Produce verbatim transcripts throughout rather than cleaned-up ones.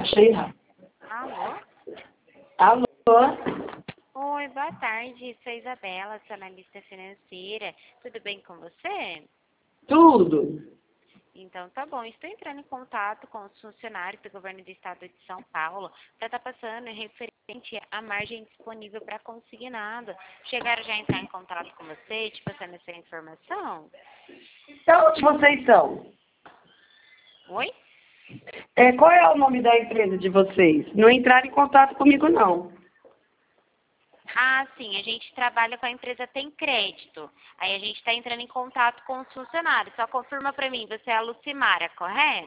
achei errado. Alô? Alô? Oi, boa tarde. Sou a Isabela, sou analista financeira. Tudo bem com você? Tudo. Então, tá bom. Estou entrando em contato com os funcionários do governo do estado de São Paulo para estar passando referente à margem disponível para consignado. Chegaram já a entrar em contato com você, te passando essa informação? Então, onde vocês são? Oi? É, qual é o nome da empresa de vocês? Não entraram em contato comigo, não. Ah, sim, a gente trabalha com a empresa Tem Crédito. Aí a gente está entrando em contato com os funcionários. Só confirma para mim, você é a Lucimara, correto?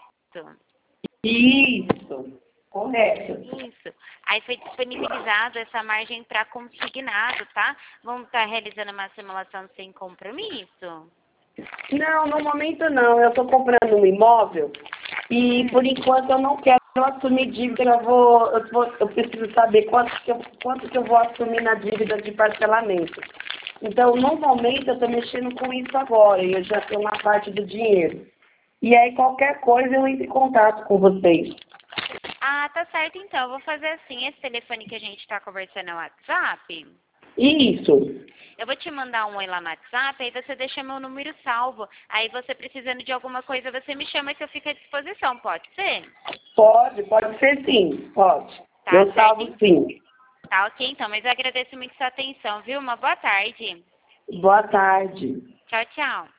Isso. Correto. Isso. Aí foi disponibilizado essa margem para consignado, tá? Vamos estar realizando uma simulação sem compromisso? Não, no momento não. Eu estou comprando um imóvel e, por enquanto, eu não quero assumir dívida. Eu, vou, eu, vou, eu preciso saber quanto que, eu, quanto que eu vou assumir na dívida de parcelamento. Então, no momento, eu estou mexendo com isso agora e eu já tenho uma parte do dinheiro. E aí, qualquer coisa, eu entro em contato com vocês. Ah, tá certo então. Eu vou fazer assim, esse telefone que a gente está conversando é o WhatsApp. Isso. Eu vou te mandar um oi lá no WhatsApp, aí você deixa meu número salvo. Aí você precisando de alguma coisa, você me chama que eu fico à disposição, pode ser? Pode, pode ser sim, pode. Tá Eu certo, salvo então. sim. Tá ok então, mas eu agradeço muito sua atenção, viu? Uma boa tarde. Boa tarde. Tchau, tchau.